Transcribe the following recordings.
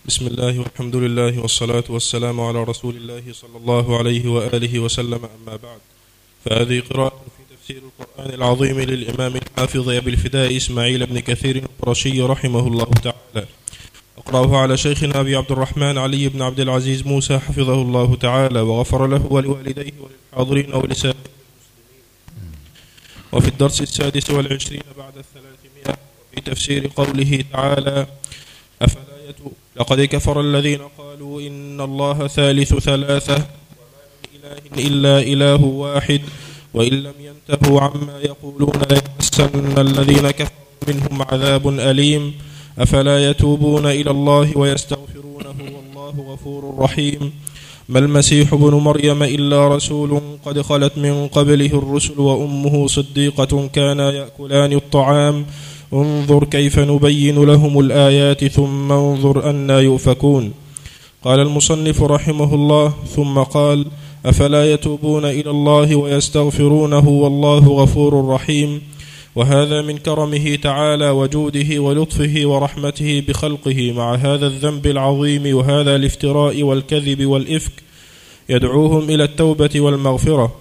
بسم الله والحمد لله والصلاة والسلام على رسول الله صلى الله عليه وآله وسلم، أما بعد، فهذه قراءة في تفسير القرآن العظيم للإمام الحافظ أبي الفداء إسماعيل بن كثير القرشي رحمه الله تعالى. أقرأه على شيخنا أبي عبد الرحمن علي بن عبد العزيز موسى حفظه الله تعالى وغفر له ولوالديه وللحاضرين ولسائر المسلمين. وفي الدرس 26 بعد 300 في تفسير قوله تعالى: أفلا يتوب لقد كفر الذين قالوا إن الله ثالث ثلاثة وما من إله إلا إله واحد وإن لم ينتهوا عما يقولون ليمسن الذين كفروا منهم عذاب أليم. أفلا يتوبون إلى الله ويستغفرونه والله غفور رحيم. ما المسيح ابن مريم إلا رسول قد خلت من قبله الرسل وأمه صديقة كانا يأكلان الطعام انظر كيف نبين لهم الآيات ثم انظر أنى يؤفكون. قال المصنف رحمه الله: ثم قال: أفلا يتوبون إلى الله ويستغفرونه والله غفور رحيم. وهذا من كرمه تعالى وجوده ولطفه ورحمته بخلقه مع هذا الذنب العظيم وهذا الافتراء والكذب والإفك، يدعوهم إلى التوبة والمغفرة،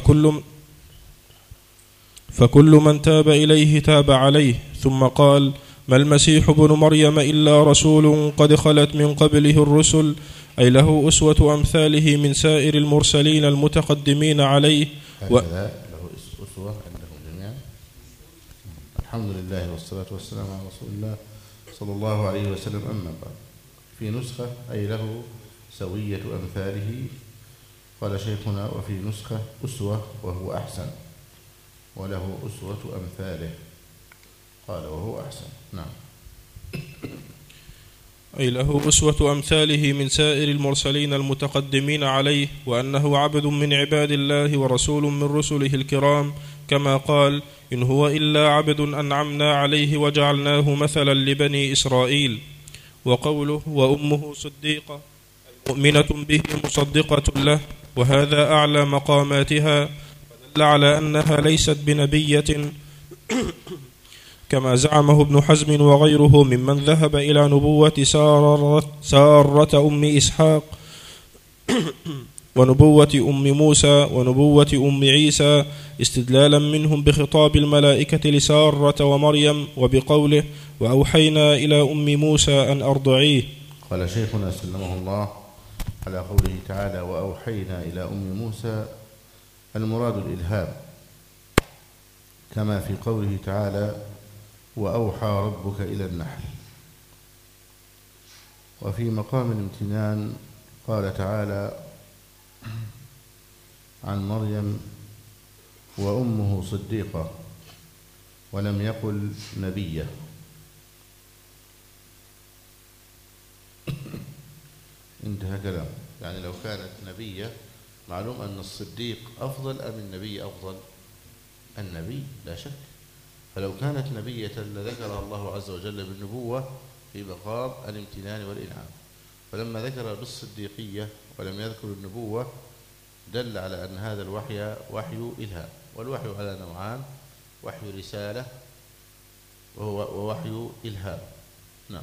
فكل من تاب إليه تاب عليه. ثم قال: ما المسيح ابن مريم إلا رسول قد خلت من قبله الرسل، أي له أسوة أمثاله من سائر المرسلين المتقدمين عليه. له أسوة عندهم جميعا. الحمد لله والصلاة والسلام على رسول الله صلى الله عليه وسلم. أما بعد، في نسخة أي له سوية أمثاله، قال شيخنا: وفي نسخة أسوة وهو أحسن، وله أسوة أمثاله، قال وهو أحسن. نعم. أي له أسوة أمثاله من سائر المرسلين المتقدمين عليه، وأنه عبد من عباد الله ورسول من رسله الكرام، كما قال: إن هو إلا عبد أنعمنا عليه وجعلناه مثلا لبني إسرائيل. وقوله: وأمه صديقة، مؤمنة به مصدقة له، وهذا أعلى مقاماتها، فدل على أنها ليست بنبية كما زعمه ابن حزم وغيره ممن ذهب إلى نبوة سارة أم إسحاق ونبوة أم موسى ونبوة أم عيسى، استدلالا منهم بخطاب الملائكة لسارة ومريم، وبقوله: وأوحينا إلى أم موسى أن أرضعيه. قال شيخنا سلمه الله على قوله تعالى: وأوحينا إلى أم موسى، المراد الإلهام، كما في قوله تعالى: وأوحى ربك إلى النحل. وفي مقام الامتنان قال تعالى عن مريم: وأمه صديقة، ولم يقل نبية. انتهى كلام. يعني لو كانت نبية، معلوم أن الصديق أفضل أم النبي أفضل؟ النبي لا شك. فلو كانت نبية لذكرها الله عز وجل بالنبوة في مقام الامتنان والإنعام، فلما ذكر بالصديقية ولم يذكر النبوة دل على أن هذا الوحي وحي إلهام. والوحي على نوعان: وحي رسالة ووحي إلهام. نعم.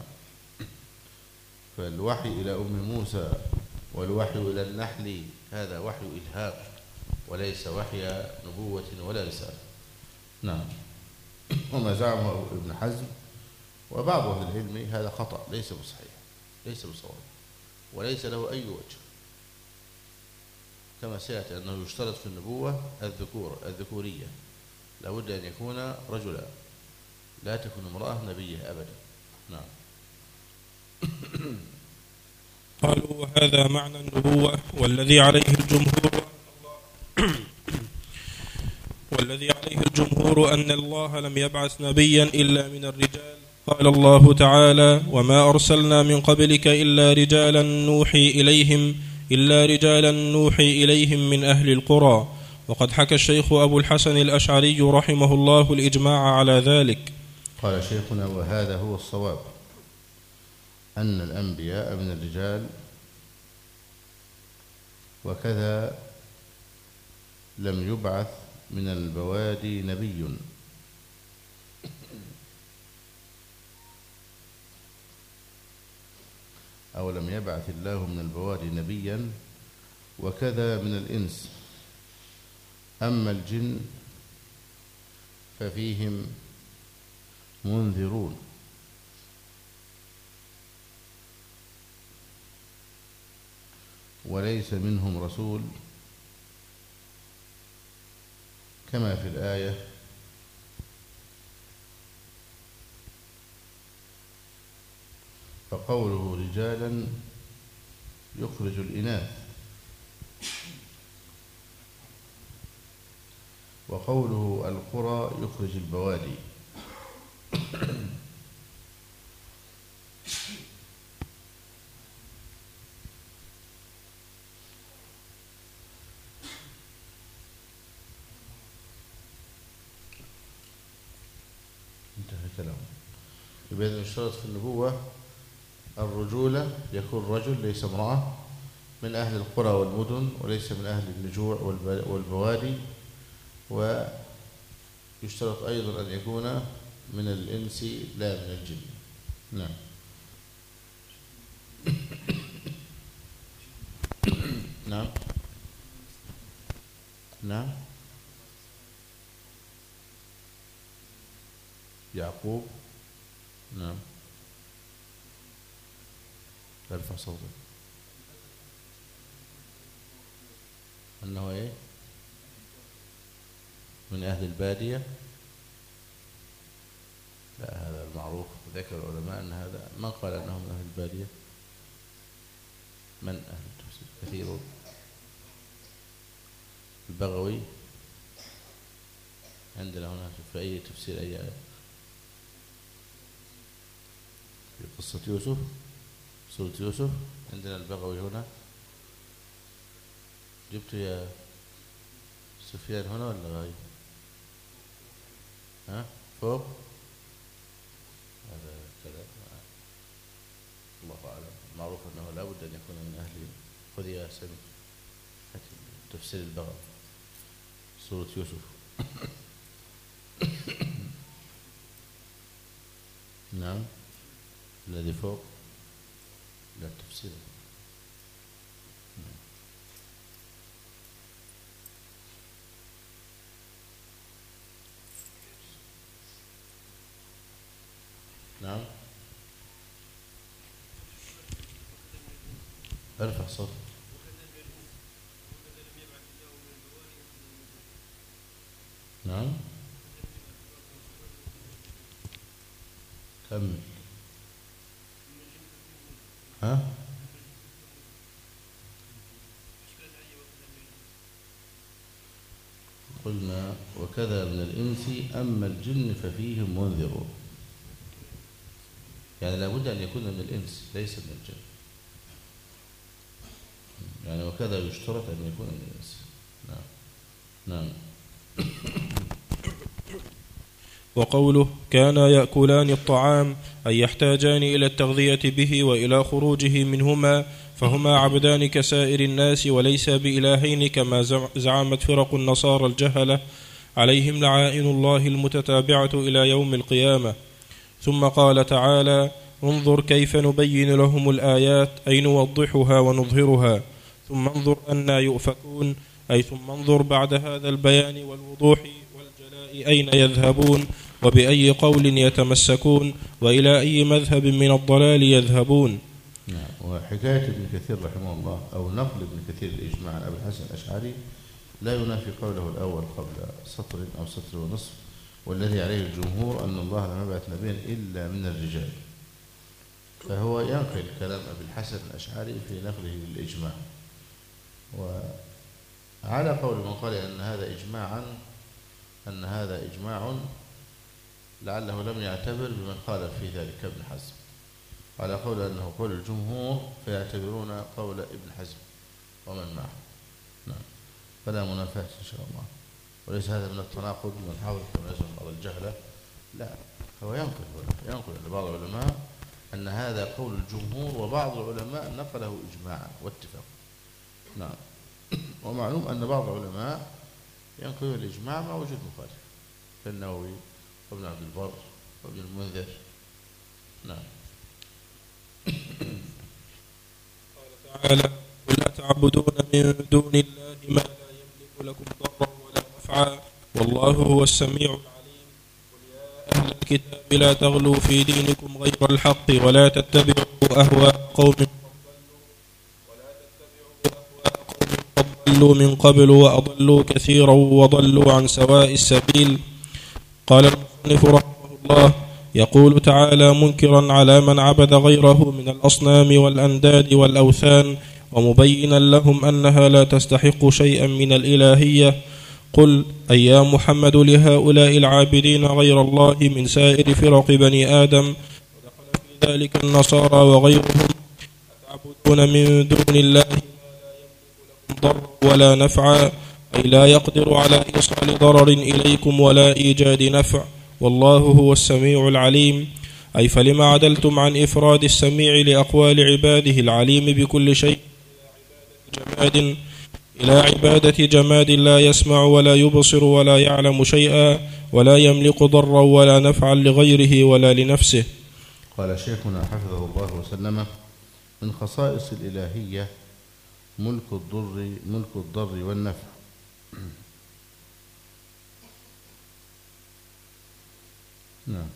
فالوحي إلى أم موسى والوحي إلى النحل هذا وحي إلهام، وليس وحي نبوة ولا رسالة. نعم. وما زعمه ابن حزم وبعض أهل العلم هذا خطأ، ليس بصحيح، ليس بصواب، وليس له أي وجه، كما سيأتي أنه يشترط في النبوة الذكورية، لابد أن يكون رجلا، لا تكون امرأة نبية أبدا. نعم. قالوا: وهذا معنى النبوة، والذي عليه الجمهور أن الله لم يبعث نبيا إلا من الرجال. قال الله تعالى: وما أرسلنا من قبلك إلا رجالا نوحي إليهم من أهل القرى. وقد حكى الشيخ أبو الحسن الأشعري رحمه الله الإجماع على ذلك. قال شيخنا: وهذا هو الصواب، أن الأنبياء من الرجال، وكذا لم يبعث من البوادي نبي. أو لم يبعث الله من البوادي نبيا، وكذا من الإنس. أما الجن ففيهم منذرون. وليس منهم رسول كما في الآية: فقوله رجالا يخرج الإناث، وقوله القرى يخرج البوادي. انتهى كلامه. يبقى إذن اشترط في النبوة الرجولة، يكون رجل ليس امرأة، من أهل القرى والمدن، وليس من أهل النجوع والبوادي. ويشترط أيضا أن يكون من الإنس لا من الجن. نعم. نعم. نعم. يعقوب. نعم. ارفع صوتك. أنه إيه؟ من أهل البادية. لا، هذا المعروف. ذكر العلماء أن هذا، من قال أنه من أهل البادية؟ من أهل التفسير كثير. البغوي عندنا هنا في أي تفسير أي آية؟ في قصة يوسف، سورة يوسف، عندنا البغوي هنا. جبت يا سفيان هنا ولا غايب؟ ها؟ فوق؟ هذا كلام الله أعلم. معروف أنه لا بد أن يكون من أهل. خذ يا سامي تفسير البغوي سورة يوسف. نعم. الذي فوق لا تفسير. نعم. ارفع صوتك. نعم. كمل. ها؟ قلنا وكذا من الإنس، أما الجن ففيهم منذرون. يعني لابد أن يكون من الإنس ليس من الجن. يعني وكذا يشترط أن يكون من الإنس. نعم. نعم. وقوله كانا يأكلان الطعام أي يحتاجان إلى التغذية به وإلى خروجه منهما، فهما عبدان كسائر الناس وليس بإلهين كما زعمت فرق النصارى الجهلة عليهم لعائن الله المتتابعة إلى يوم القيامة. ثم قال تعالى: انظر كيف نبين لهم الآيات أي نوضحها ونظهرها، ثم انظر أنى يؤفكون، أي ثم انظر بعد هذا البيان والوضوح والجلاء أين يذهبون، وبأي قول يتمسكون، وإلى أي مذهب من الضلال يذهبون. نعم. وحكاية ابن كثير رحمه الله أو نقل ابن كثير الإجماع عن أبي الحسن الأشعري لا ينافي قوله الأول قبل سطر أو سطر ونصف: والذي عليه الجمهور أن الله لم يبعث نبيا إلا من الرجال. فهو ينقل كلام أبي الحسن الأشعري في نقله للإجماع. وعلى قول من قال أن هذا إجماع لعله لم يعتبر بمن قال في ذلك ابن حزم. على قول أنه قول الجمهور فيعتبرون قول ابن حزم ومن معه. نعم. فلا منافاة إن شاء الله. وليس هذا من التناقض من حاول كما يزعم بعض الجهلة. لا، هو ينقل لبعض العلماء أن هذا قول الجمهور، وبعض العلماء نقله إجماعا واتفاق. نعم. ومعلوم أن بعض العلماء ينقل الإجماع مع وجود مخالف كالنووي وابن عبد البر وابن المنذر. نعم. تعالى: قل أتعبدون من دون الله ما لا يملك لكم ضرا ولا نفعا والله هو السميع العليم. قل يا أهل الكتاب لا تغلوا في دينكم غير الحق ولا تتبعوا أهواء قوم قد ضلوا من قبل وأضلوا كثيرا وضلوا عن سواء السبيل. قال المصنف رحمه الله: يقول تعالى منكرا على من عبد غيره من الأصنام والأنداد والأوثان ومبينا لهم أنها لا تستحق شيئا من الإلهية: قل أي يا محمد لهؤلاء العابدين غير الله من سائر فرق بني آدم ودخل في ذلك النصارى وغيرهم: أتعبدون من دون الله ما لا يملك لكم ضرا ولا نفعا، أي لا يقدر على إيصال ضرر إليكم ولا إيجاد نفع، والله هو السميع العليم. أي فلما عدلتم عن إفراد السميع لأقوال عباده العليم بكل شيء إلى عبادة جماد لا يسمع ولا يبصر ولا يعلم شيئا ولا يملك ضرا ولا نفعا لغيره ولا لنفسه. قال شيخنا حفظه الله وسلم: من خصائص الإلهية ملك الضر والنفع. نعم.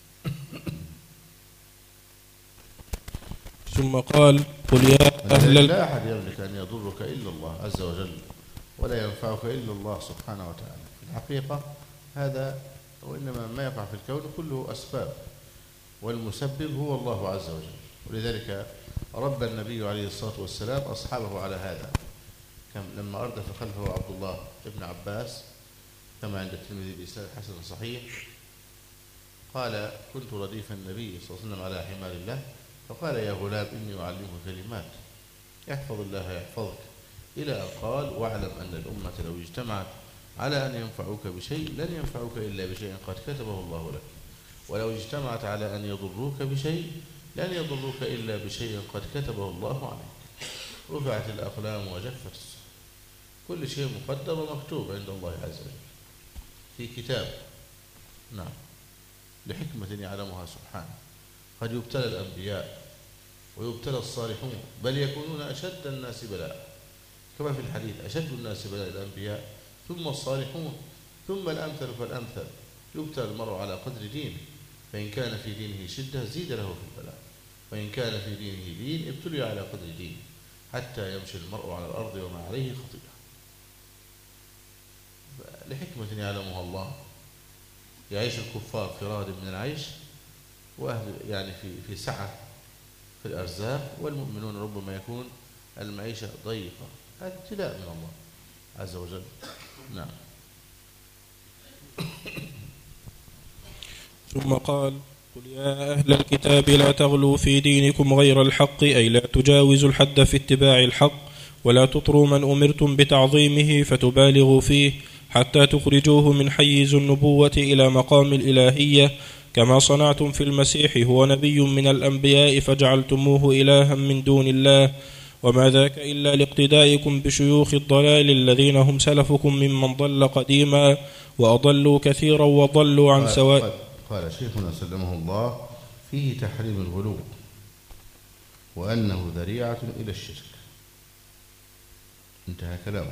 ثم قال: قل يا أهل لا أحد يملك أن يضرك إلا الله عز وجل ولا ينفعك إلا الله سبحانه وتعالى. في الحقيقة هذا وإنما ما يقع في الكون كله أسباب، والمسبب هو الله عز وجل. ولذلك رب النبي عليه الصلاة والسلام أصحابه على هذا، لما أردف خلفه عبد الله ابن عباس كما عند الترمذي بإسناد حسن صحيح، قال: كنت رديف النبي صلى الله عليه وسلم على حمار الله، فقال: يا غلام إني أعلمك كلمات يحفظ الله يحفظك، إلى أن قال: واعلم أن الأمة لو اجتمعت على أن ينفعوك بشيء لن ينفعوك إلا بشيء قد كتبه الله لك، ولو اجتمعت على أن يضروك بشيء لن يضروك إلا بشيء قد كتبه الله عليك. رفعت الأقلام وجفت الصحف، كل شيء مقدر ومكتوب عند الله عز وجل في كتاب. نعم، لحكمة يعلمها سبحانه. قد يبتلى الأنبياء ويبتلى الصالحون، بل يكونون أشد الناس بلاء، كما في الحديث: أشد الناس بلاء الأنبياء ثم الصالحون ثم الأمثل فالأمثل. يبتلى المرء على قدر دينه، فإن كان في دينه شدة زيد له في البلاء، وإن كان في دينه لين ابتلي على قدر دينه، حتى يمشي المرء على الأرض وما عليه خطيئة. لحكمة يعلمها الله يعيش الكفار في رغد من العيش وأهل يعني في سعة في الأرزاق، والمؤمنون ربما يكون المعيشة ضيقة. هذا ابتلاء من الله عز وجل. نعم. ثم قال: قل يا أهل الكتاب لا تغلوا في دينكم غير الحق، أي لا تجاوزوا الحد في اتباع الحق، ولا تطروا من أمرتم بتعظيمه فتبالغوا فيه حتى تخرجوه من حيز النبوة إلى مقام الإلهية، كما صنعتم في المسيح، هو نبي من الأنبياء فجعلتموه إلها من دون الله، وما ذاك إلا لاقتدائكم بشيوخ الضلال الذين هم سلفكم ممن ضل قديما وأضلوا كثيرا وضلوا عن سواء. قال شيخنا سلمه الله: فيه تحريم الغلو وأنه ذريعة إلى الشرك. انتهى كلامه.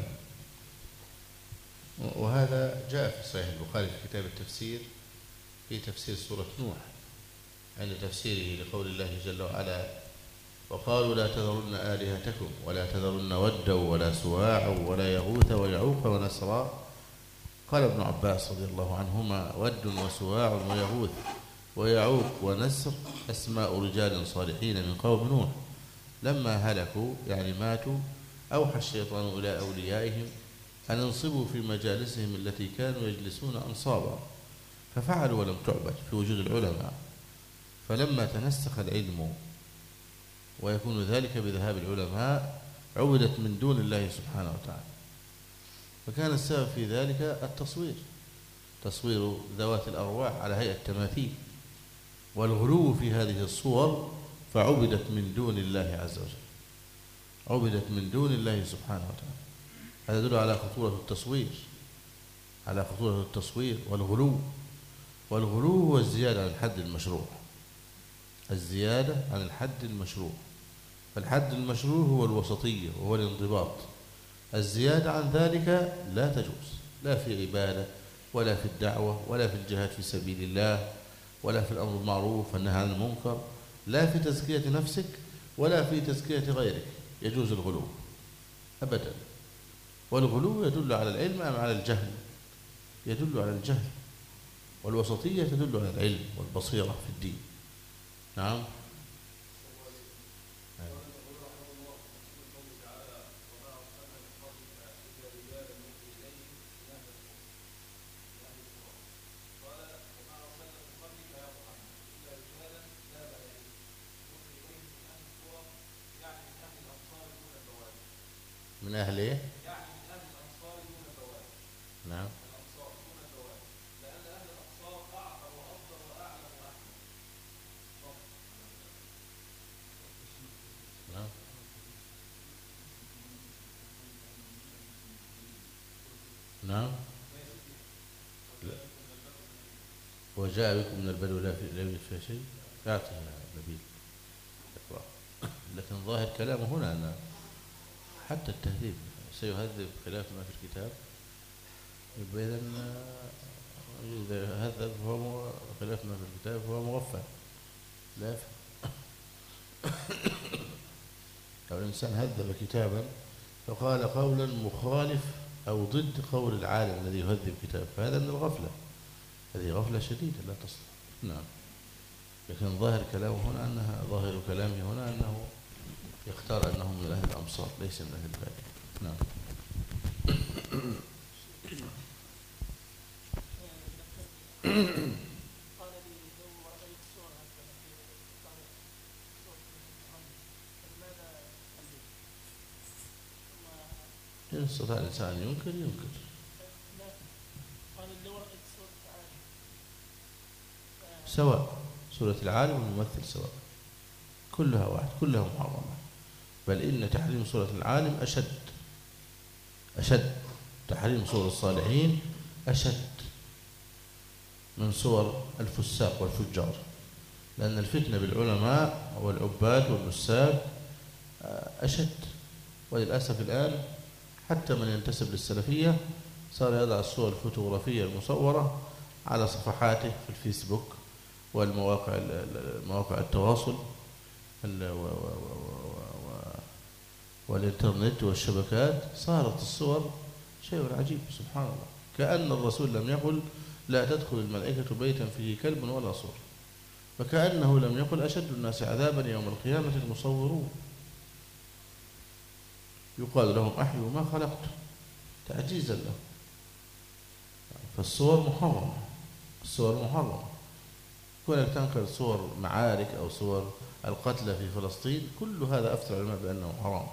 وهذا جاء في صحيح البخاري في كتاب التفسير في تفسير سورة نوح، عند تفسيره لقول الله جل وعلا: وقالوا لا تذرن آلهتكم ولا تذرن ودا ولا سواعا ولا يغوث ويعوق ونسرا. قال ابن عباس رضي الله عنهما: ود وسواع ويغوث ويعوق ونسر أسماء رجال صالحين من قوم نوح، لما هلكوا يعني ماتوا أوحى الشيطان إلى أوليائهم أن انصبوا في مجالسهم التي كانوا يجلسون أنصابا، ففعلوا ولم تعبد في وجود العلماء، فلما تنسخ العلم ويكون ذلك بذهاب العلماء عبدت من دون الله سبحانه وتعالى. فكان السبب في ذلك تصوير ذوات الأرواح على هيئة تماثيل، والغلو في هذه الصور، فعبدت من دون الله عز وجل، عبدت من دون الله سبحانه وتعالى. هذا يدل على خطورة التصوير والغلو هو الزيادة عن الحد المشروع، الزيادة عن الحد المشروع. فالحد المشروع هو الوسطية وهو الانضباط. الزيادة عن ذلك لا تجوز، لا في عبادة ولا في الدعوة ولا في الجهاد في سبيل الله ولا في الأمر بالمعروف والنهي عن المنكر، لا في تزكية نفسك ولا في تزكية غيرك يجوز الغلو أبدا. والغلو يدل على العلم أم على الجهل؟ يدل على الجهل. والوسطية تدل على العلم والبصيرة في الدين. نعم. من أهل إيه؟ يعني من أهل الأنصار دون البواب. نعم. الأنصار دون البواب، لأن أهل الأنصار أعقل وأفضل وأعلم وأحمد. نعم. نعم. وجاء بكم من البدو لا يوجد فيها شيء يعطي نبيل اقرأ. لكن ظاهر كلامه هنا أن حتى التهذيب سيهذب خلاف ما في الكتاب، إذا هذب فهو خلاف ما في الكتاب فهو مغفل لا يفهم. لو الإنسان هذب كتابا فقال قولا مخالف أو ضد قول العالم الذي يهذب كتاب فهذا من الغفلة، هذه غفلة شديدة لا تصلح. نعم. لكن ظاهر كلامه هنا ظاهر كلامه هنا أنه يختار أنه من أهل الأمصار ليس من أهل البادية. نعم. إن استطاع الإنسان ينكر ينكر. سواء سورة العالم والممثل سواء، كلها واحد، كلها محرمة. بل إن تحريم سورة العالم أشد تحريم سورة الصالحين أشد من سور الفساق والفجار، لأن الفتنة بالعلماء والعباد والنساك أشد. وللأسف الآن حتى من ينتسب للسلفية صار يضع الصور الفوتوغرافية المصورة على صفحاته في الفيسبوك والمواقع التواصل والإنترنت والشبكات. صارت الصور شيء عجيب سبحان الله، كأن الرسول لم يقل لا تدخل الملائكة بيتا فيه كلب ولا صور، فكأنه لم يقل أشد الناس عذابا يوم القيامة المصورون، يقال لهم أحيوا ما خلقت تعجيزا له. فالصور محرمة، الصور محرمة. كونك تنقل صور معارك أو صور القتلى في فلسطين كل هذا أفتى العلماء بأنه حرام،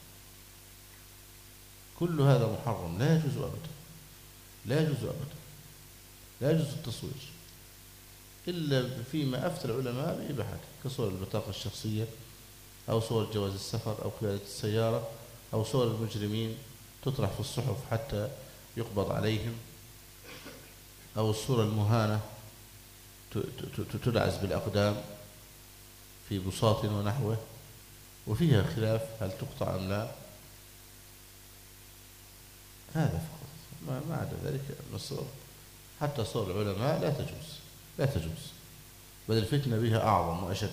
كل هذا محرم لا يجوز أبدا، لا يجوز أبدا، لا يجوز التصوير إلا فيما أفتى العلماء بإباحته، كصور البطاقة الشخصية أو صور جواز السفر أو قيادة السيارة أو صور المجرمين تطرح في الصحف حتى يقبض عليهم، أو الصورة المهانة تدعس بالأقدام في بساط ونحوه، وفيها خلاف هل تقطع أم لا. هذا فقط، ما عدا ذلك الصور حتى صور العلماء لا تجوز، لا تجوز، بل الفتنة بها أعظم وأشد،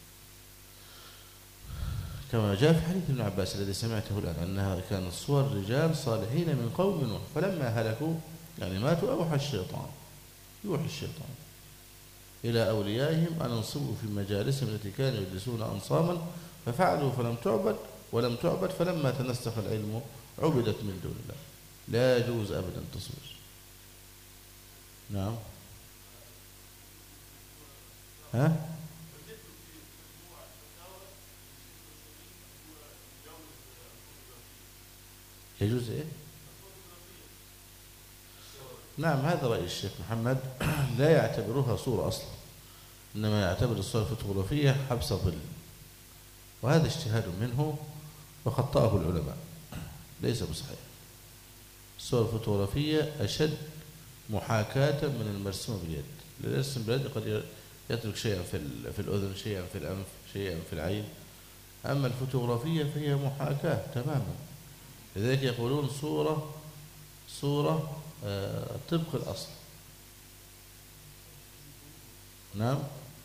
كما جاء في حديث ابن عباس الذي سمعته الآن أنها كانت صور رجال صالحين من قوم نوح فلما هلكوا يعني ماتوا أوحى الشيطان، يوحي الشيطان إلى أوليائهم أن انصبوا في مجالسهم التي كانوا يجلسون أنصاما ففعلوا فلم تعبد ولم تعبد فلما تنسخ العلم عبدت من دون الله. لا يجوز أبدا تصوير. نعم. ها؟ يجوز إيه؟ نعم هذا رأي الشيخ محمد، لا يعتبرها صورة أصلا، إنما يعتبر الصورة الفوتوغرافية حبس ظل، وهذا اجتهاد منه وخطأه العلماء ليس بصحيح. الصورة الفوتوغرافية أشد محاكاة من المرسوم باليد، للرسم باليد قد يترك شيئا في الأذن، شيئا في الأنف، شيئا في العين، أما الفوتوغرافية فهي محاكاة تماما. لذلك يقولون صورة طبق الأصل. نعم.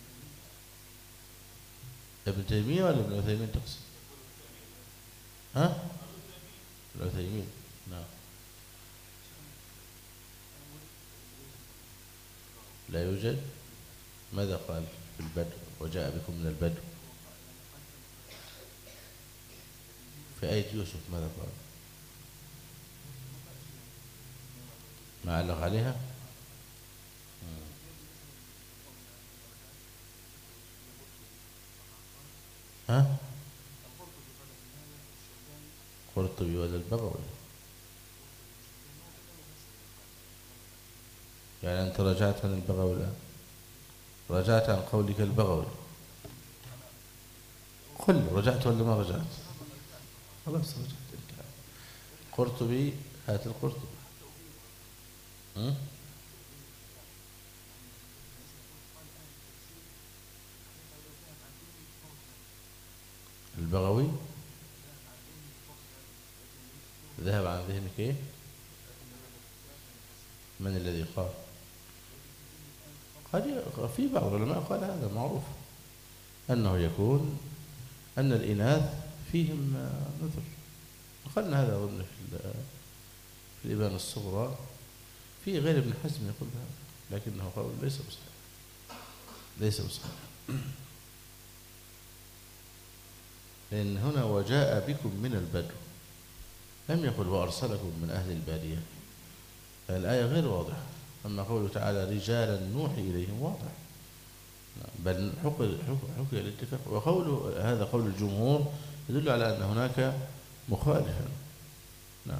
ابن تيمية ولا ابن عثيمين تقصد؟ ها؟ ابن عثيمين. نعم. لا يوجد. ماذا قال في البدو؟ وجاء بكم من البدو. في آية يوسف ماذا قال؟ ما علق عليها؟ ها؟ قرطبي ولا البغوي؟ يعني أنت رجعت عن البغوي الآن؟ رجعت عن قولك البغوي؟ قل رجعت ولا ما رجعت؟ خلاص رجعت. قرطبي، هات القرطبي. البغوي ذهب عن ذهنك ايه؟ من الذي قال؟ في بعض العلماء قال هذا معروف أنه يكون أن الإناث فيهم نذر. قلنا هذا أظن في الإبانة الصغرى. في غير ابن حزم يقول هذا، لكنه قول ليس بصحيح. لأن هنا وجاء بكم من البدو، لم يقل وأرسلكم من أهل البادية. الآية غير واضحة. أما قوله تعالى رجالا نوحي إليهم واضح، بل حكي الاتفاق. وقوله هذا قول الجمهور يدل على أن هناك مخالفا. نعم.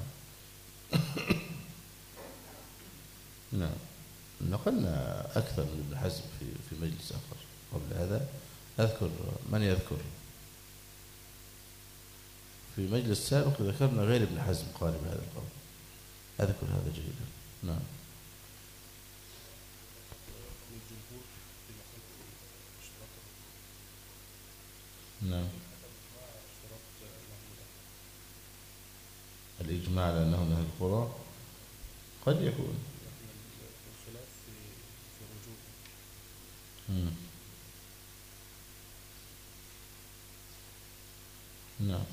نعم. نقلنا أكثر من ابن حزم في مجلس آخر قبل هذا. أذكر من يذكر في مجلس سابق ذكرنا غير ابن حزم قال بهذا القول. أذكر هذا جيدا. نعم. نعم. الإجماع على أنهم أهل القرى قد يكون. نعم.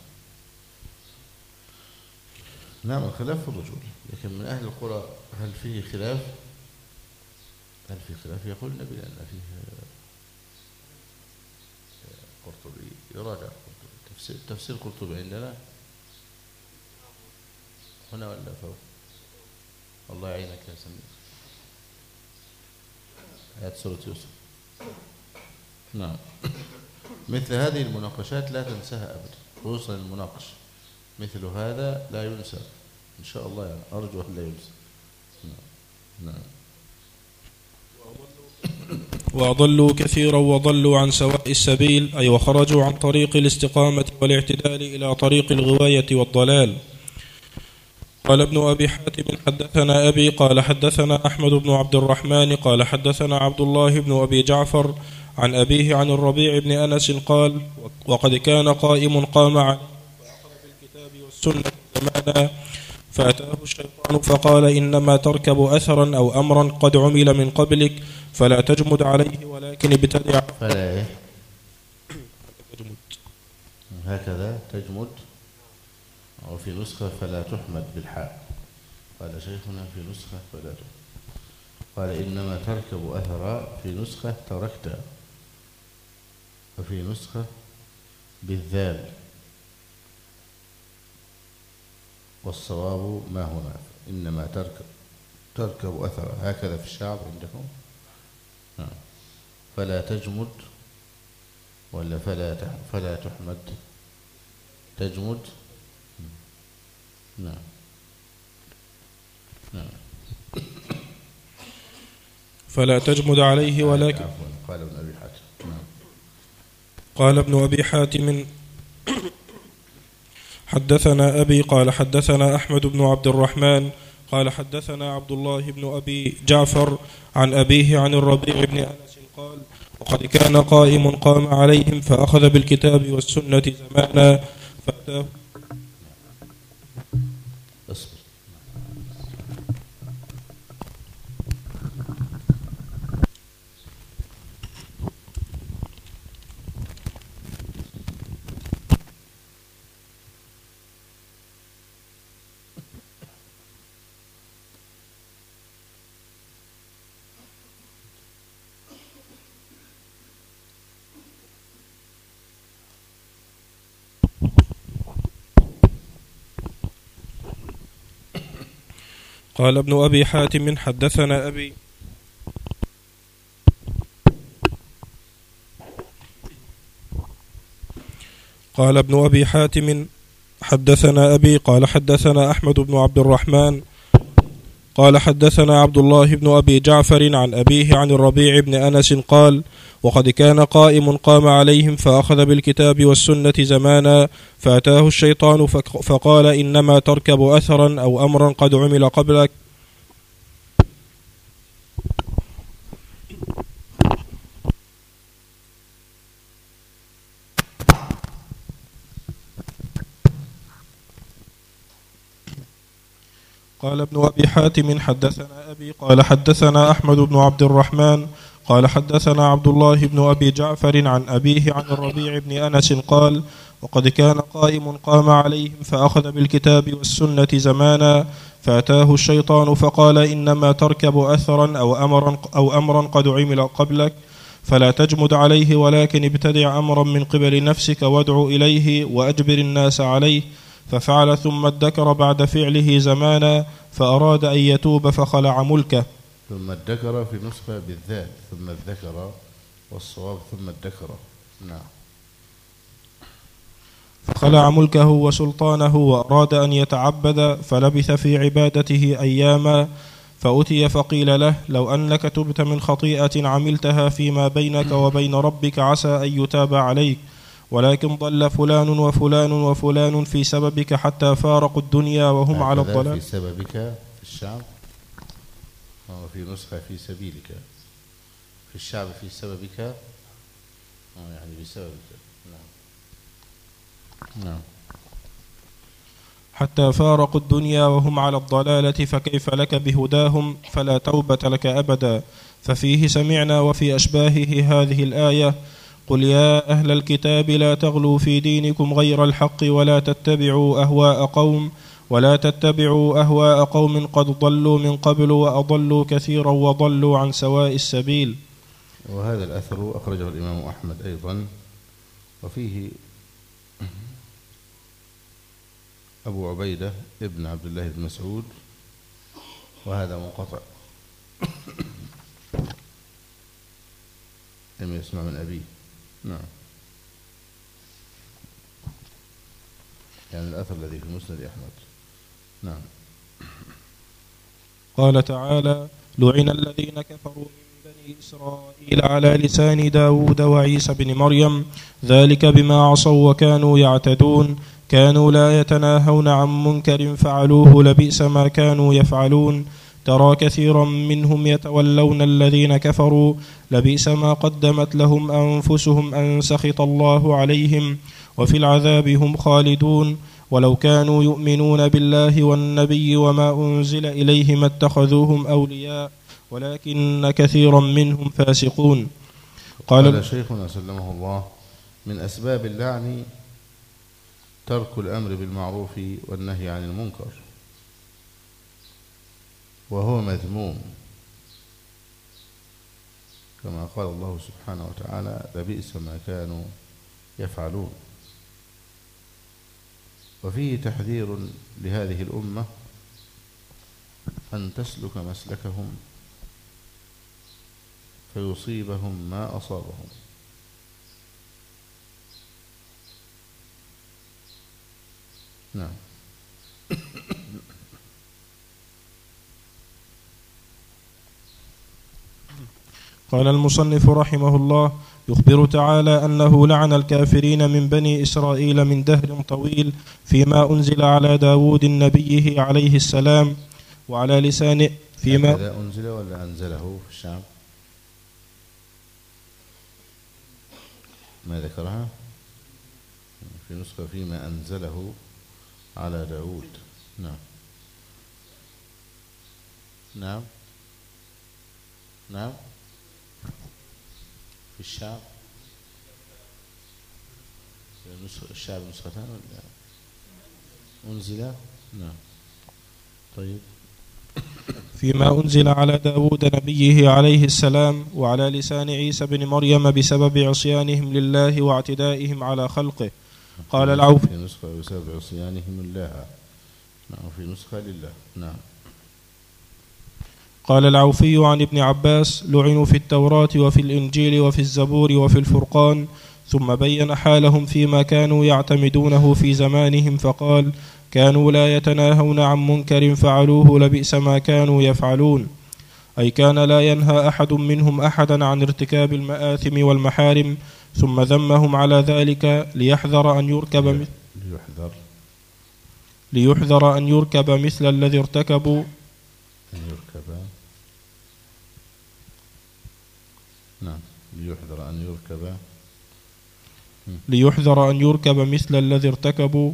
نعم الخلاف في الرجوع، لكن من أهل القرى هل فيه خلاف؟ هل فيه خلاف؟ يقول النبي لأن فيه قرطبي يراجع قرطبي. تفسير قرطبي عندنا هنا ولا فوق؟ الله يعينك يا سمير. آيات سورة يوسف. نعم. مثل هذه المناقشات لا تنساها أبدا، خصوصا المناقش مثل هذا لا ينسى إن شاء الله، يعني أرجو أن لا ينسى. نعم. وأضلوا كثيرا وضلوا عن سواء السبيل، أي وخرجوا عن طريق الاستقامة والاعتدال إلى طريق الغواية والضلال. قال ابن أبي حاتم حدثنا أبي قال حدثنا أحمد بن عبد الرحمن قال حدثنا عبد الله بن أبي جعفر عن أبيه عن الربيع بن أنس قال وقد كان قائم قام عليه وأخذ بالكتاب والسنة زمانا، فأتاه الشيطان فقال إنما تركب أثرا أو أمرا قد عمل من قبلك فلا تجمد عليه ولكن ابتدع. فلا هكذا تجمد، وفي نسخة فلا تحمد بالحاء. قال شيخنا في نسخة فلا تحمد. قال إنما تركب أثرا في نسخة تركت، وفي نسخة بالذال، والصواب ما هنا إنما تركب أثرا هكذا في الشعب عندكم. فلا تجمد ولا فلا تحمد تجمد. نعم. نعم. فلا تجمد عليه ولكن قال ابن أبي حاتم. نعم. قال ابن أبي حاتم حدثنا أبي قال حدثنا أحمد بن عبد الرحمن قال حدثنا عبد الله بن أبي جعفر عن أبيه عن الربيع بن أنس قال وقد كان قائم قام عليهم فأخذ بالكتاب والسنة زمانا فأتاه. قال ابن أبي حاتم حدثنا أبي قال ابن أبي حاتم حدثنا أبي قال حدثنا أحمد بن عبد الرحمن قال حدثنا عبد الله بن أبي جعفر عن أبيه عن الربيع بن أنس قال وقد كان قائم قام عليهم فأخذ بالكتاب والسنة زمانا فأتاه الشيطان فقال إنما تركب أثرا أو أمرا قد عمل قبلك. قال ابن أبي حاتم حدثنا أبي قال حدثنا أحمد بن عبد الرحمن قال حدثنا عبد الله بن أبي جعفر عن أبيه عن الربيع بن أنس قال وقد كان قائم قام عليهم فأخذ بالكتاب والسنة زمانا فأتاه الشيطان فقال إنما تركب أثرا أو أمرا قد عمل قبلك فلا تجمد عليه ولكن ابتدع أمرا من قبل نفسك وادع إليه وأجبر الناس عليه. ففعل ثم ادكر بعد فعله زمانا فأراد أن يتوب فخلع ملكه. ثم ادكر في نسخة بالذات ثم الذكر والصواب ثم ادكر. نعم. فخلع ملكه وسلطانه وأراد أن يتعبد فلبث في عبادته أياما فأتي فقيل له لو أنك تبت من خطيئة عملتها فيما بينك وبين ربك عسى أن يتاب عليك ولكن ضل فلان وفلان وفلان في سببك حتى فارقوا الدنيا وهم على الضلال. في سببك في الشعب وفي نسخة في سبيلك في الشعب في سببك يعني بسببك. نعم. حتى فارقوا الدنيا وهم على الضلالة فكيف لك بهداهم فلا توبة لك أبدا. ففيه سمعنا وفي أشباهه هذه الآية قل يا أهل الكتاب لا تغلوا في دينكم غير الحق ولا تتبعوا أهواء قوم قد ضلوا من قبل وأضلوا كثيرا وضلوا عن سواء السبيل. وهذا الأثر أخرجه الإمام أحمد أيضا وفيه أبو عبيدة ابن عبد الله بن مسعود وهذا منقطع لم يسمع من أبيه. نعم. يعني الأثر الذي في مسند أحمد. نعم. قال تعالى لعن الذين كفروا من بني إسرائيل على لسان داود وعيسى بن مريم ذلك بما عصوا وكانوا يعتدون كانوا لا يتناهون عن منكر فعلوه لبئس ما كانوا يفعلون ترى كثيرا منهم يتولون الذين كفروا لبئس ما قدمت لهم أنفسهم أن سخط الله عليهم وفي العذاب هم خالدون ولو كانوا يؤمنون بالله والنبي وما أنزل إليه ما اتخذوهم أولياء ولكن كثيرا منهم فاسقون. قال شيخنا سلمه الله من أسباب اللعن ترك الأمر بالمعروف والنهي عن المنكر وهو مذموم كما قال الله سبحانه وتعالى لبئس ما كانوا يفعلون. وفيه تحذير لهذه الأمة أن تسلك مسلكهم فيصيبهم ما أصابهم. نعم. قال المصنف رحمه الله يخبر تعالى أنه لعن الكافرين من بني إسرائيل من دهر طويل فيما أنزل على داود نبيه عليه السلام وعلى لسانه فيما هذا أنزل ولا أنزله في الشام؟ ما ذكرها في نسخة فيما أنزله على داود. نعم نعم نعم في الشعب الشعب نسختان ولا أنزل؟ نعم طيب. فيما أنزل على داود نبيه عليه السلام وعلى لسان عيسى بن مريم بسبب عصيانهم لله واعتدائهم على خلقه. قال العوفي في نسخة بسبب عصيانهم لله. نعم في نسخة لله. نعم. قال العوفي عن ابن عباس لعنوا في التوراة وفي الإنجيل وفي الزبور وفي الفرقان، ثم بين حالهم فيما كانوا يعتمدونه في زمانهم فقال كانوا لا يتناهون عن منكر فعلوه لبئس ما كانوا يفعلون، أي كان لا ينهى أحد منهم أحدا عن ارتكاب المآثم والمحارم، ثم ذمهم على ذلك ليحذر أن يركب مثل الذي ارتكبوا ليحذر أن يركب مثل الذي ارتكبوا.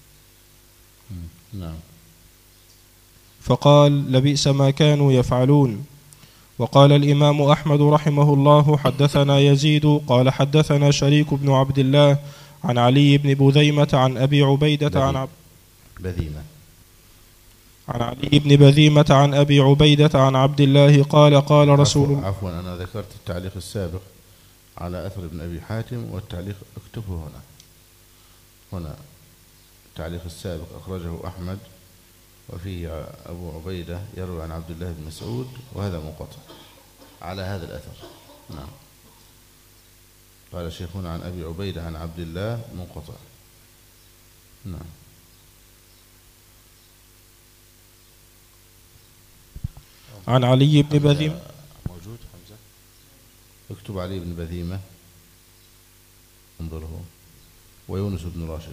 نعم. فقال لبئس ما كانوا يفعلون. وقال الإمام أحمد رحمه الله حدثنا يزيد قال حدثنا شريك بن عبد الله عن علي بن بذيمة عن أبي عبيدة عن علي بن بذيمة عن أبي عبيدة عن عبد الله قال قال رسول الله. عفوا أنا ذكرت التعليق السابق على أثر ابن أبي حاتم، والتعليق اكتبه هنا التعليق السابق أخرجه أحمد وفيه أبو عبيدة يروي عن عبد الله بن مسعود، وهذا منقطع على هذا الأثر. نعم. قال شيخنا عن أبي عبيدة عن عبد الله منقطع. نعم. عن علي بن بذيمة موجود حمزة، اكتب علي بن بذيمة انظره، ويونس بن راشد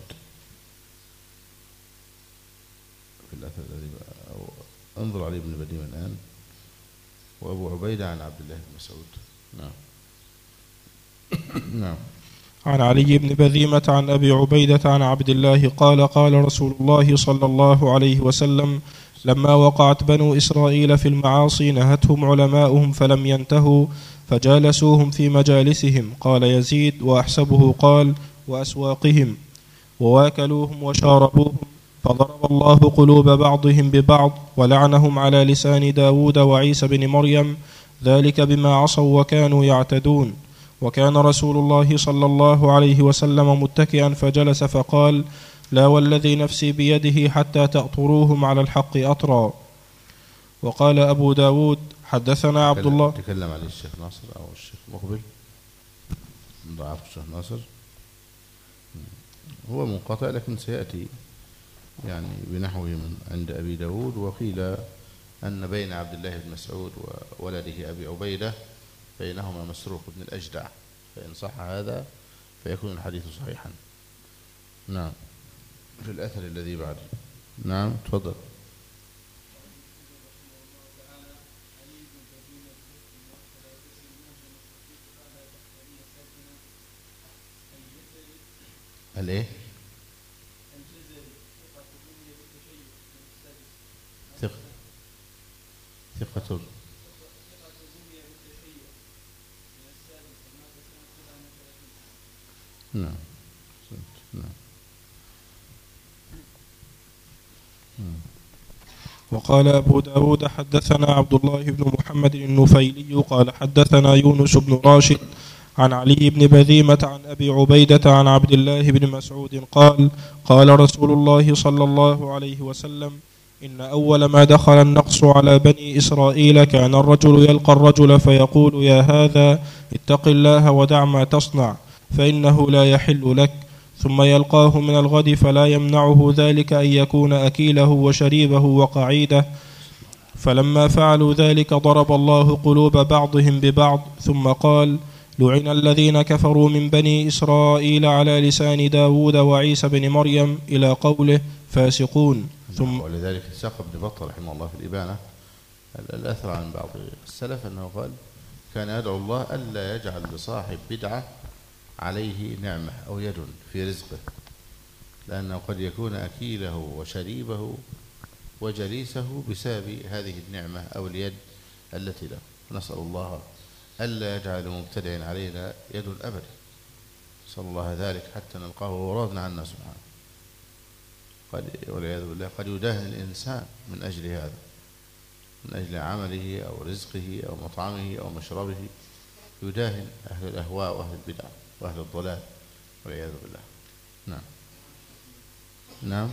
في الأثر الذي انظر علي بن بذيمة الآن، وأبو عبيدة عن عبد الله بن مسعود. نعم. نعم. عن علي بن بذيمة عن أبي عبيدة عن عبد الله قال قال رسول الله صلى الله عليه وسلم لما وقعت بنو إسرائيل في المعاصي نهتهم علماؤهم فلم ينتهوا فجالسوهم في مجالسهم. قال يزيد وأحسبه قال وأسواقهم، وواكلوهم وشاربوهم، فضرب الله قلوب بعضهم ببعض ولعنهم على لسان داود وعيسى بن مريم، ذلك بما عصوا وكانوا يعتدون. وكان رسول الله صلى الله عليه وسلم متكئا فجلس فقال لا والذي نفسي بيده حتى تأطروهم على الحق أطرا. وقال أبو داود حدثنا عبد الله. تكلم عليه الشيخ ناصر أو الشيخ مقبل، ضعف الشيخ ناصر، هو منقطع لكن سيأتي يعني بنحوه من عند أبي داود. وقيل أن بين عبد الله بن مسعود وولده أبي عبيدة بينهما مسروق بن الأجدع، فإن صح هذا فيكون الحديث صحيحا. نعم. في الأثر الذي بعده. نعم تفضل. الايه؟ ثقة. نعم. وقال أبو داود حدثنا عبد الله بن محمد النفيلي قال حدثنا يونس بن راشد عن علي بن بذيمة عن أبي عبيدة عن عبد الله بن مسعود قال قال رسول الله صلى الله عليه وسلم إن أول ما دخل النقص على بني إسرائيل كان الرجل يلقى الرجل فيقول يا هذا اتق الله ودع ما تصنع فإنه لا يحل لك، ثم يلقاه من الغد فلا يمنعه ذلك أن يكون أكيله وشريبه وقعيده، فلما فعلوا ذلك ضرب الله قلوب بعضهم ببعض، ثم قال لعن الذين كفروا من بني إسرائيل على لسان داود وعيسى بن مريم إلى قوله فاسقون. ثم ولذلك ساق ابن بطة رحمه الله في الإبانة الأثر عن بعض السلف أنه قال كان يدعو الله ألا يجعل لصاحب بدعة عليه نعمة أو يد في رزقه، لأنه قد يكون أكيله وشريبه وجليسه بسبب هذه النعمة أو اليد التي له. نسأل الله ألا يجعل مبتدع علينا يد أبدا، نسأل الله ذلك حتى نلقاه وهو راض عنا سبحانه. والعياذ بالله قد يداهن الإنسان من أجل هذا، من أجل عمله أو رزقه أو مطعمه أو مشربه، يداهن أهل الأهواء وأهل البدع وأهل الضلال والعياذ بالله. نعم نعم.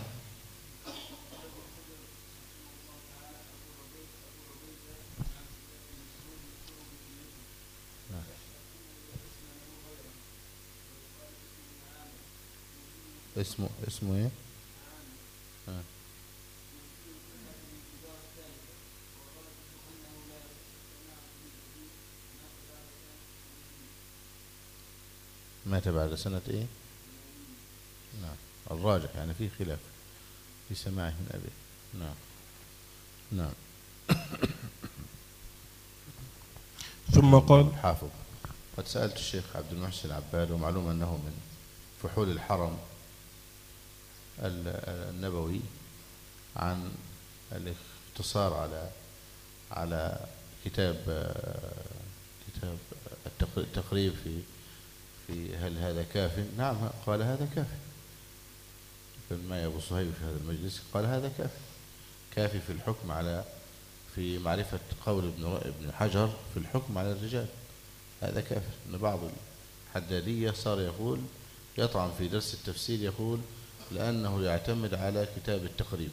اسمه ايه؟ مات بعد سنة ايه؟ نعم. الراجح يعني في خلاف في سماعه من أبيه. نعم نعم. ثم قال الحافظ: قد سألت الشيخ عبد المحسن العباد، ومعلوم أنه من فحول الحرم النبوي، عن الاختصار على كتاب التقريب في هل هذا كاف؟ نعم، قال هذا كافي. كان معي أبو صهيب في هذا المجلس، قال هذا كافي في الحكم في معرفة قول ابن حجر في الحكم على الرجال، هذا كافي. إن بعض الحدادية صار يقول، يطعن في درس التفسير، يقول لأنه يعتمد على كتاب التقريب،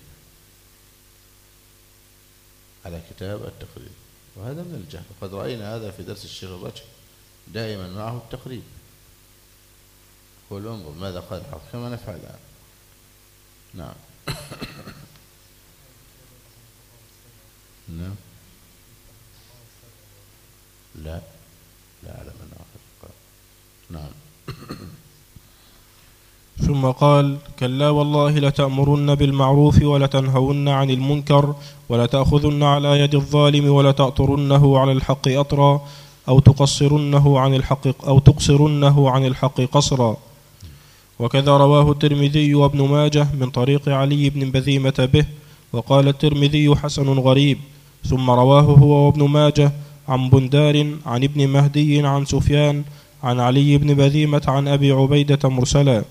وهذا من الجهل. وقد رأينا هذا في درس الشيخ الرجل، دائما معه التقريب. قل انظر ماذا قال الحق كما نفعل الآن. نعم. نعم. لا أعلم أن آخر قال. نعم. ثم قال: كلا والله لتأمرن بالمعروف ولتنهون عن المنكر ولتأخذن على يد الظالم ولتأطرنه على الحق أطرا أو تقصرنه عن الحق قصرا. وكذا رواه الترمذي وابن ماجه من طريق علي بن بذيمة به، وقال الترمذي حسن غريب. ثم رواه هو وابن ماجه عن بندار عن ابن مهدي عن سفيان عن علي بن بذيمة عن أبي عبيدة مرسلا.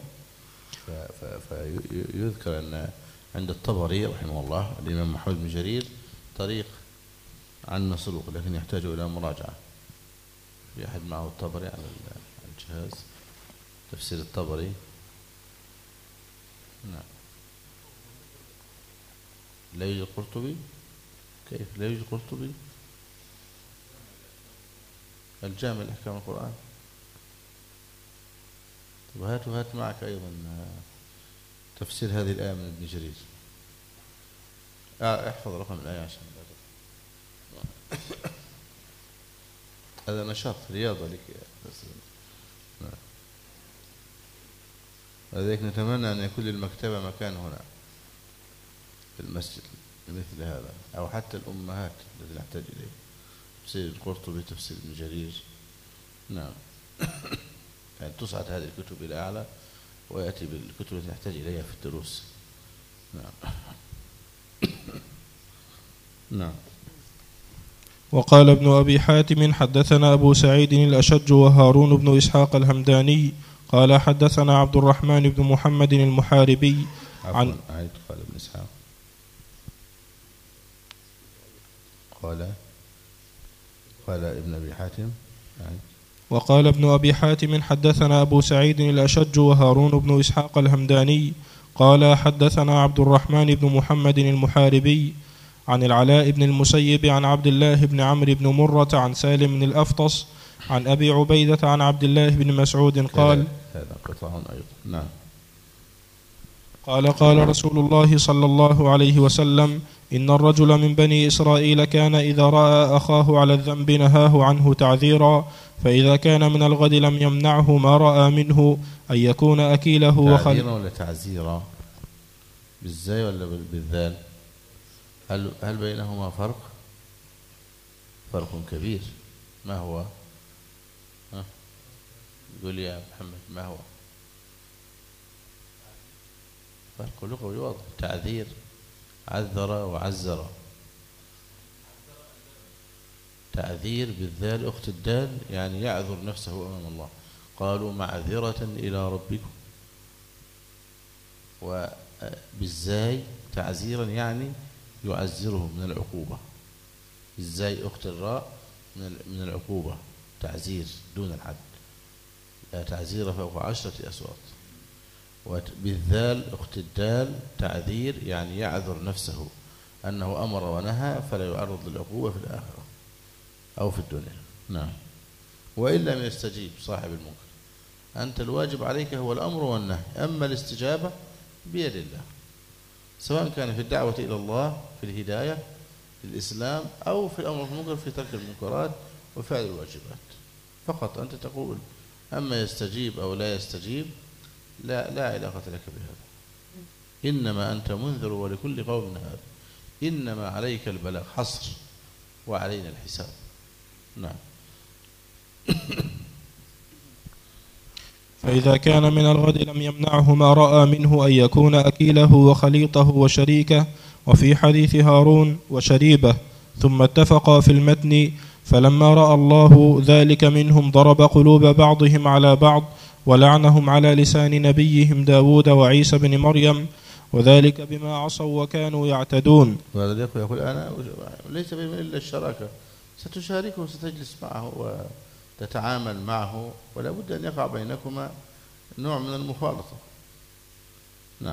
فيذكر أن عند الطبري رحمه الله الإمام محمد بن جرير طريق عن مسروق، لكن يحتاج إلى مراجعة. في أحد معه الطبري على الجهاز، تفسير الطبري. نعم. لا يوجد قرطبي؟ كيف لا يوجد قرطبي؟ الجامع لأحكام القرآن. طب هات معك أيضا تفسير هذه الآية من ابن جرير. احفظ رقم الآية عشان هذا نشاط رياضة لك يا نعم. لذلك نتمنى أن يكون للمكتبة مكان هنا في المسجد مثل هذا، أو حتى الأمهات التي نحتاج إليه. تفسير القرطبي، تفسير ابن جرير. نعم. يعني تصعد هذه الكتب إلى أعلى، ويأتي بالكتب التي نحتاج إليها في الدروس. نعم. نعم. وقال ابن أبي حاتم: حدثنا أبو سعيد الأشج وهارون بن إسحاق الهمداني قال حدثنا عبد الرحمن بن محمد المحاربي عن قال ابن إسحاق قال ابن أبي حاتم. وقال ابن أبي حاتم: حدثنا أبو سعيد الأشج وهارون بن إسحاق الهمداني قال حدثنا عبد الرحمن بن محمد المحاربي عن العلاء بن المسيب عن عبد الله بن عمرو بن مرة عن سالم بن الأفطس عن أبي عبيدة عن عبد الله بن مسعود قال: هذا قطع أيضا. نعم. قال رسول الله صلى الله عليه وسلم: إن الرجل من بني إسرائيل كان إذا رأى أخاه على الذنب نهاه عنه تعذيرا، فإذا كان من الغد لم يمنعه ما رأى منه أن يكون أكيله تعذيرا ولا تعزيرا؟ بالزاي ولا بالذال؟ هل بينهما فرق كبير؟ ما هو؟ يقول لي يا محمد ما هو فرق لغوي واضح. تعذير عذر وعزر. تعذير بالذال أخت الدال يعني يعذر نفسه أمام الله. قالوا معذرة إلى ربكم. وبالزاي تعزيرا يعني يعزره من العقوبة. بالزاي أخت الراء من العقوبة، تعزير دون الحد، لا تعزير فوق 10 أصوات. وبالذال أخت الدال تعذير يعني يعذر نفسه أنه أمر ونهى فلا يعرض للعقوبة في الآخرة أو في الدنيا. نعم. وإن لم يستجيب صاحب المنكر، أنت الواجب عليك هو الأمر والنهي، أما الاستجابة بيد الله، سواء كان في الدعوة إلى الله في الهداية للإسلام أو في الأمر بالمنكر في ترك المنكرات وفعل الواجبات. فقط أنت تقول أما يستجيب أو لا يستجيب لا علاقة لك بهذا. إنما أنت منذر ولكل قوم هذا، إنما عليك البلاغ حصر وعلينا الحساب. نعم. فإذا كان من الغد لم يمنعه ما رأى منه أن يكون أكيله وخليطه وشريكه، وفي حديث هارون وشريبه، ثم اتفقا في المتن: فلما رأى الله ذلك منهم ضرب قلوب بعضهم على بعض ولعنهم على لسان نبيهم داود وعيسى بن مريم، وذلك بما عصوا وكانوا يعتدون. وهذا يقول أنا ليس بهم إلا الشراكة، ستشاركه وستجلس معه وتتعامل معه، ولا بد أن يقع بينكما نوع من المخالطة. نعم.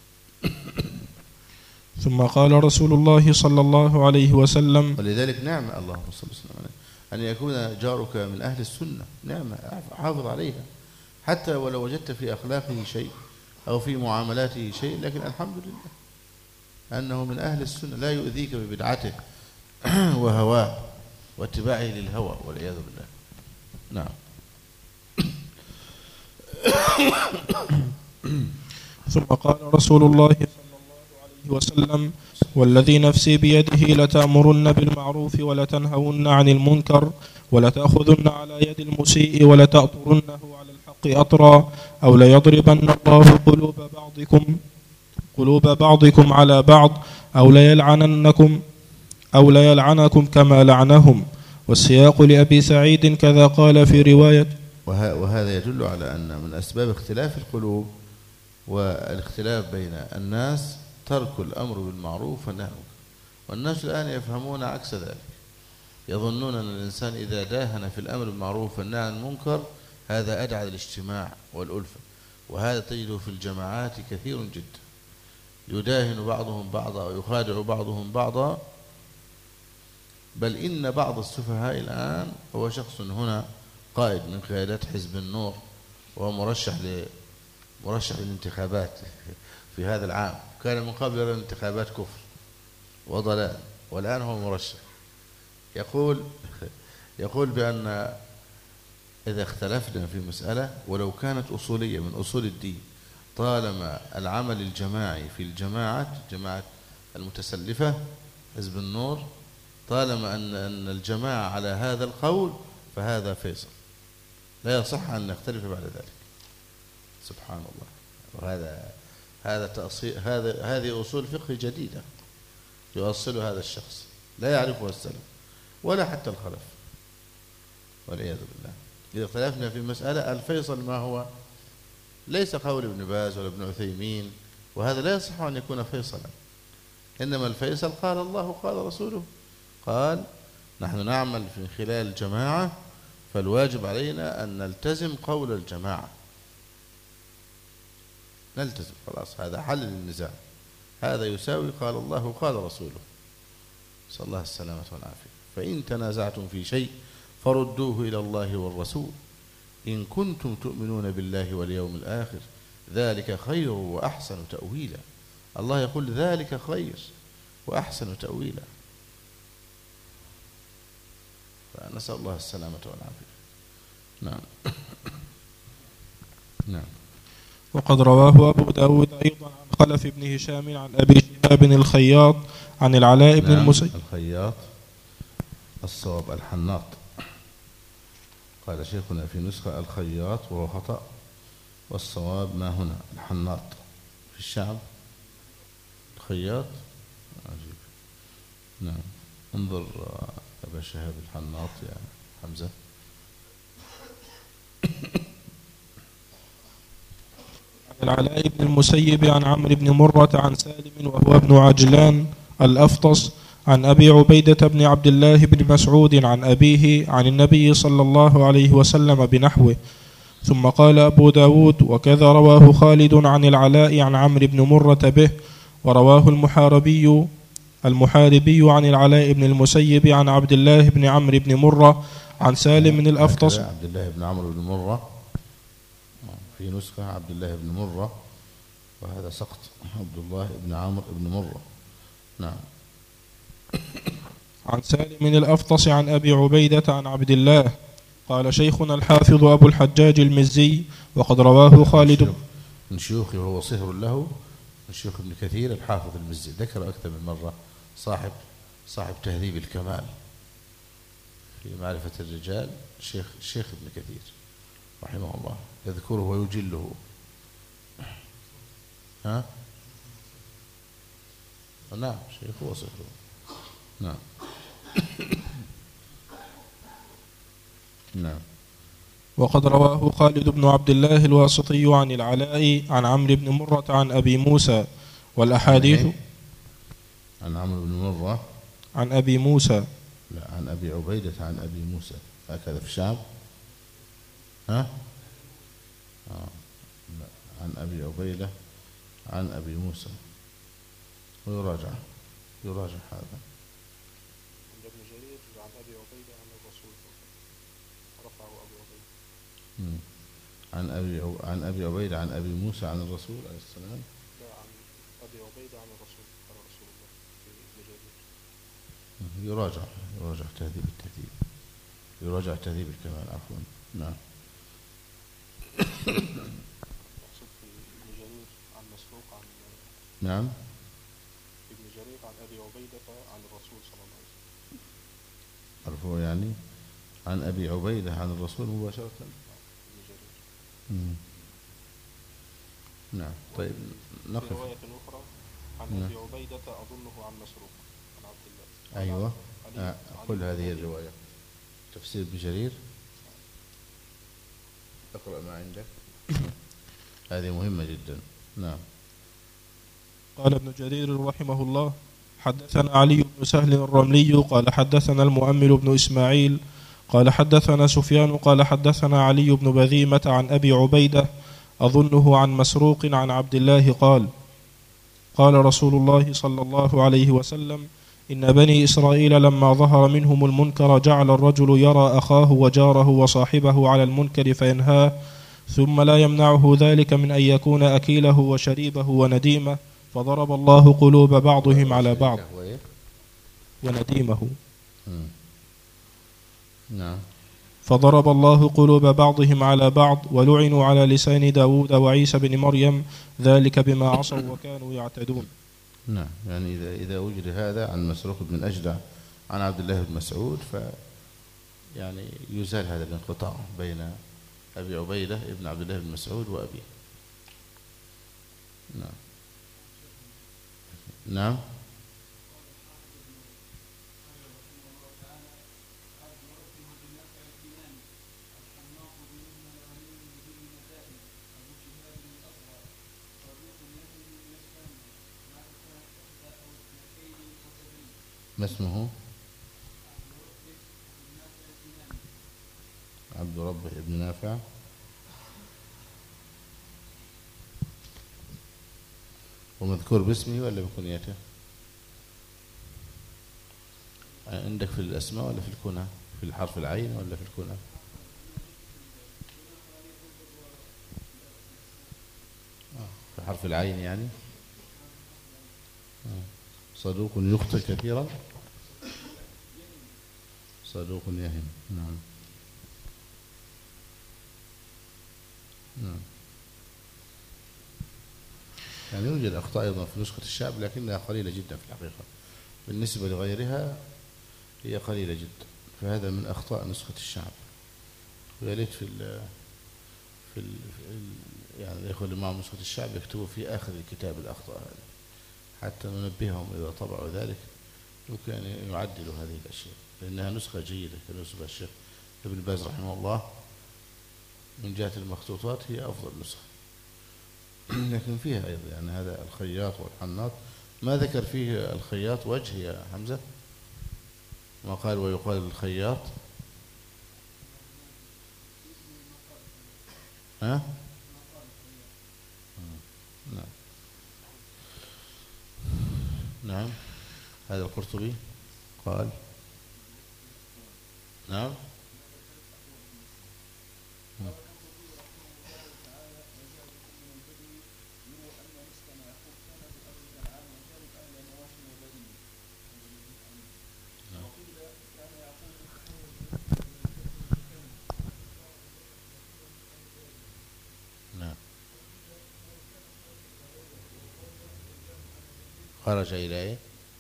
ثم قال رسول الله صلى الله عليه وسلم: ولذلك نعمة اللهم صل وسلم عليه أن يكون جارك من أهل السنة، نعمة حافظ عليها، حتى ولو وجدت في أخلاقه شيء أو في معاملاته شيء، لكن الحمد لله أنه من أهل السنة، لا يؤذيك ببدعته وهواه واتباعه للهوى والعياذ بالله. نعم. ثم قال رسول الله صلى الله عليه وسلم: والذي نفسي بيده لتأمرن بالمعروف ولتنهون عن المنكر ولتأخذن على يد المسيء ولتأطرنه على الحق أطرا، أو ليضربن الله قلوب بعضكم على بعض، أو ليلعنكم كما لعنهم. والسياق لأبي سعيد كذا قال في رواية. وهذا يدل على أن من أسباب اختلاف القلوب والاختلاف بين الناس ترك الأمر بالمعروف والنهي عن المنكر. والناس الآن يفهمون عكس ذلك، يظنون أن الإنسان إذا داهن في الأمر بالمعروف والنهي عن المنكر هذا أدعى للاجتماع والألفة، وهذا تجده في الجماعات كثير جدا، يداهن بعضهم بعضا ويخادع بعضهم بعضا. بل إن بعض السفهاء الآن هو شخص هنا قائد من قيادات حزب النور، وهو مرشح للانتخابات في هذا العام، كان من قبل الانتخابات كفر وضلال، والآن هو مرشح. يقول بأن إذا اختلفنا في مسألة ولو كانت أصولية من أصول الدين، طالما العمل الجماعي في جماعة المتسلفة حزب النور، طالما أن الجماعة على هذا القول فهذا فيصل، لا يصح أن نختلف بعد ذلك. سبحان الله. هذه أصول فقه جديدة يؤصلها هذا الشخص لا يعرفها السلف ولا حتى الخلف والعياذ بالله. إذا اختلفنا في مسألة الفيصل ما هو؟ ليس قول ابن باز ولا ابن عثيمين، وهذا لا يصح أن يكون فيصلا، إنما الفيصل قال الله قال رسوله. قال نحن نعمل في خلال الجماعة، فالواجب علينا أن نلتزم قول الجماعة، نلتزم خلاص، هذا حل للنزاع، هذا يساوي قال الله قال رسوله، صلى الله السلامة والعافية. فإن تنازعتم في شيء فردوه إلى الله والرسول إن كنتم تؤمنون بالله واليوم الآخر ذلك خير وأحسن تأويلا. الله يقول ذلك خير وأحسن تأويلا، فنسأل الله السلامة والعافية. نعم. نعم. وقد رواه أبو داود أيضا عن خلف بن هشام عن أبي شهاب الخياط عن العلاء بن المسيب. الخياط الصواب الحناط. قال شيخنا في نسخة الخياط وهو خطأ، والصواب ما هنا الحناط. في الشعب الخياط عجيب. نعم، انظر أبا شهاب الحناط يا حمزة. العلاء بن المسيب عن عمرو بن مرة عن سالم وهو ابن عجلان الأفطس عن أبي عبيدة بن عبد الله بن مسعود عن أبيه عن النبي صلى الله عليه وسلم بنحوه. ثم قال أبو داود وكذا رواه خالد عن العلاء عن عمرو بن مرة به، ورواه المحاربي عن العلاء بن المسيب عن عبد الله بن عمرو بن مرة عن سالم من الأفطس. عبد الله بن عمرو بن مرة في نسخة عبد الله بن مرة، وهذا سقط، عبد الله بن عمرو بن مرة. نعم. عن سالم من الأفطس عن أبي عبيدة عن عبد الله. قال شيخنا الحافظ أبو الحجاج المزي وقد رواه خالد من شيوخه وهو صهر له، من شيوخ ابن كثير الحافظ المزي، ذكر أكثر من مرة، صاحب تهذيب الكمال في معرفة الرجال، شيخ ابن كثير رحمه الله، يذكره ويجله. ها؟ نعم، شيخه وصهره. نعم. نعم. وقد رواه خالد بن عبد الله الواسطي عن العلاء عن عمرو بن مرة عن أبي موسى، والأحاديث عن عمرو بن مرة عن أبي موسى، لا، عن أبي عبيدة عن أبي موسى، هكذا في الشعب. ها؟ لا، عن أبي عبيدة عن أبي موسى، ويراجع هذا. ابن جرير عن أبي عبيدة عن الرسول رفعه أبو عبيدة. عن أبي عبيدة عن أبي موسى عن الرسول عليه السلام. لا، عن أبي عبيدة عن الرسول قال رسول الله في ابن جرير. يراجع تهذيب التهذيب، يراجع تهذيب الكمال، عفوا. نعم. مقصود في ابن جرير عن مسروق عن نعم، ابن جرير عن أبي عبيدة عن الرسول صلى الله عليه وسلم، مرفوع يعني عن أبي عبيدة عن الرسول مباشرة. ابن جرير. نعم. طيب نقف. في رواية أخرى عن أبي عبيدة أظنه عن مسروق عن عبد الله. أيوة، قل هذه الرواية تفسير ابن جرير، اقرأ ما عندك. هذه مهمة جدا. نعم. قال ابن جرير رحمه الله: حدثنا علي بن سهل الرملي قال حدثنا المؤمل بن إسماعيل قال حدثنا سفيان قال حدثنا علي بن بذيمة عن أبي عبيدة أظنه عن مسروق عن عبد الله قال رسول الله صلى الله عليه وسلم: إن بني إسرائيل لما ظهر منهم المنكر جعل الرجل يرى أخاه وجاره وصاحبه على المنكر فينهاه، ثم لا يمنعه ذلك من أن يكون أكيله وشريبه ونديمه، فضرب الله قلوب بعضهم على بعض ونديمه. نعم. فضرب الله قلوب بعضهم على بعض ولعنوا على لسان داود وعيسى بن مريم، ذلك بما عصوا وكانوا يعتدون. نعم، يعني إذا وجد هذا عن مسروق بن أجدع عن عبد الله بن مسعود، يعني يزال هذا الانقطاع بين أبي عبيدة ابن عبد الله بن مسعود وأبيه. نعم. نعم. ما اسمه؟ عبد ربه ابن نافع. ومذكور باسمه ولا بكنيته؟ عندك في الأسماء ولا في الكنى؟ في الحرف العين ولا في الكنى؟ في حرف العين يعني. صدوق يخطئ كثيرا، صدوق يهم. نعم. نعم. يعني يوجد أخطاء أيضا في نسخة الشعب، لكنها قليلة جدا في الحقيقة، بالنسبة لغيرها هي قليلة جدا، فهذا من أخطاء نسخة الشعب. ويا ريت يعني الإخوة اللي معهم نسخة الشعب يكتبوا في آخر الكتاب الأخطاء هذه حتى ننبههم إذا طبعوا ذلك، يمكن أن يعدلوا هذه الأشياء، لأنها نسخة جيدة كنسخة الشيخ ابن باز رحمه الله من جهة المخطوطات هي أفضل نسخة. لكن فيها أيضا يعني هذا الخياط والحناط ما ذكر فيه الخياط وجه يا حمزة، ما قال ويقال الخياط. ها؟ نعم نعم، هذا القرطبي قال نعم. نعم خرج إليه.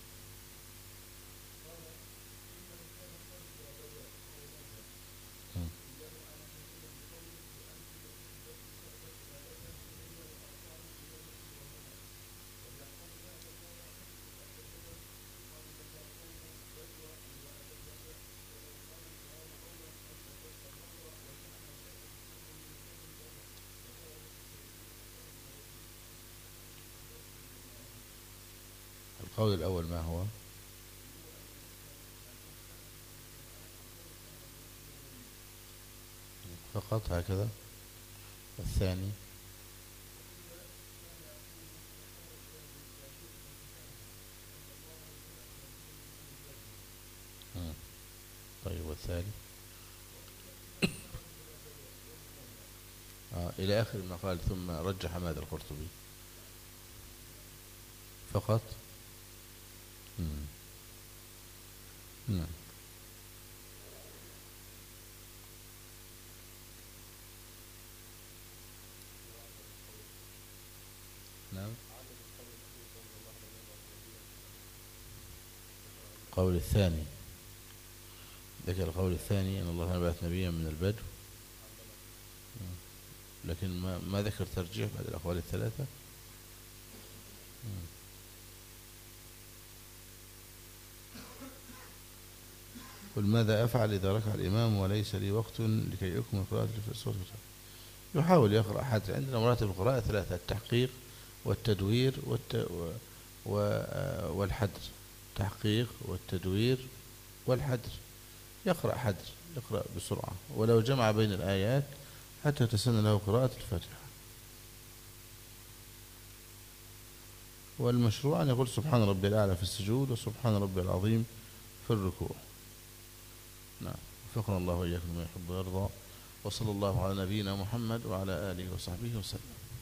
القول الأول ما هو؟ فقط هكذا. والثاني طيب والثالث إلى آخر ما قال ثم رجح ماذا القرطبي فقط. نعم نعم. القول الثاني ذكر القول الثاني أن الله بعث نبيا من البدو، لكن ما ذكر ترجيح بعد الأقوال الثلاثة. قل ماذا أفعل إذا ركع الإمام وليس لي وقت لكي أكمل قراءة في الصوت؟ يحاول يقرأ حتى عندنا مراتب القراءة ثلاثة: التحقيق والتدوير والحدر. تحقيق والتدوير والحدر. يقرأ حدر، يقرأ بسرعة، ولو جمع بين الآيات حتى تسن له قراءة الفاتحة. والمشروع أن يقول سبحان ربي الأعلى في السجود وسبحان ربي العظيم في الركوع. نعم، وفقنا الله وإياكم ما يحب ويرضى، وصلى الله على نبينا محمد وعلى آله وصحبه وسلم.